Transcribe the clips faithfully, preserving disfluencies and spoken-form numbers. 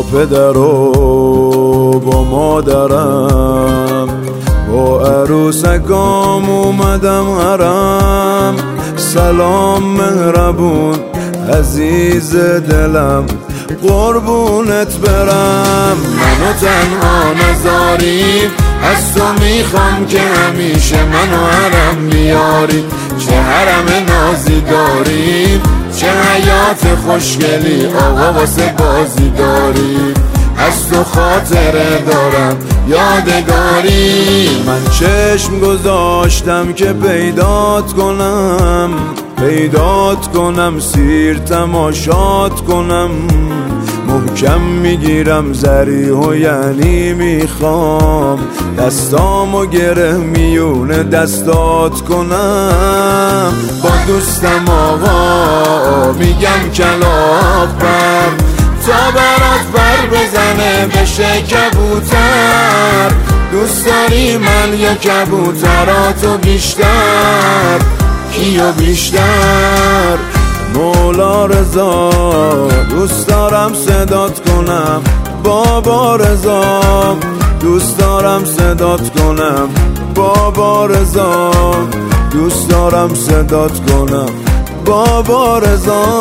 پدر و با مادرم، با عروسکام اومدم حرم. سلام مهربون عزیز دلم، قربونت برم. منو تنها نذاری، از تو میخوام که همیشه منو حرم بیاری. چه حرم نازی داری، چه حیات خوشگلی آقا واسه بازی داری. از تو خاطره دارم یادگاری. من چشم گذاشتم که پیدات کنم، پیدات کنم، سیر تماشات کنم. محکم میگیرم زریح و یعنی میخوام دستامو گره میون دستات کنم. با دوستم آقا میگم کلاغ پر، تا برات پر بزنه بشه کبوتر. دوست داری من یا کبوتراتو بیشتر؟ کیو بیشتر؟ مولا رضا دوست دارم صدات کنم، بابا رضا دوست دارم صدات کنم، بابا رضا دوست دارم صدات کنم، بابا رضا.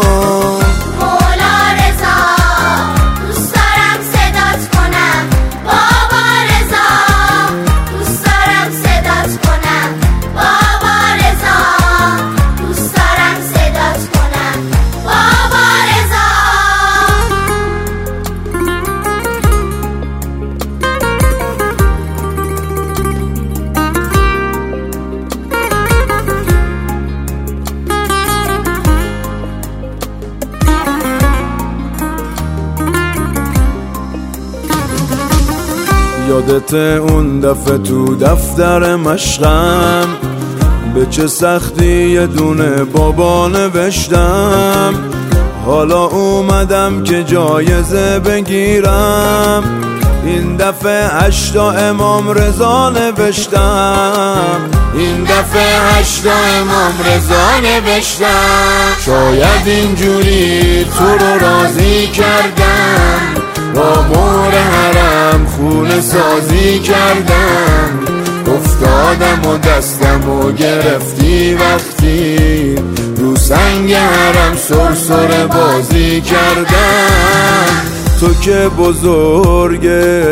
یادت اون دفعه تو دفتر مشقم، به چه سختی یه دونه بابا نوشتم. حالا اومدم که جایزه بگیرم، این دفعه هشتا امام رضا نوشتم، این دفعه هشتا امام رضا نوشتم. شاید اینجوری تو رو راضی کردم، با مهر حرم خونه سازی کردم. افتادم و دستم و گرفتی وقتی رو سنگ حرم سرسره بازی کردم. تو که بزرگ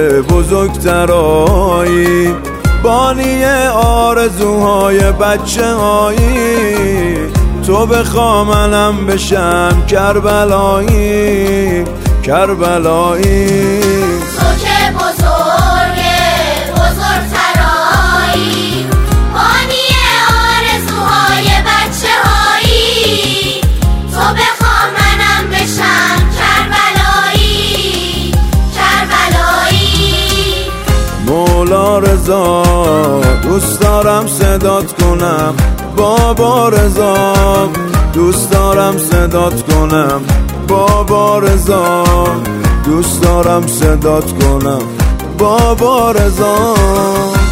بزرگترایی، بانی آرزوهای بچه هایی. تو بخوا منم بشم کربلایی، کربلایی. تو که بزرگ بزرگترایی، بانی آرزوهای بچه هایی. تو بخوا منم بشم کربلایی، کربلایی. مولا رضا دوست دارم صدات کنم، بابا رضا دوست دارم صدات کنم، بابا رضا دوست دارم صدات کنم، بابا رضا.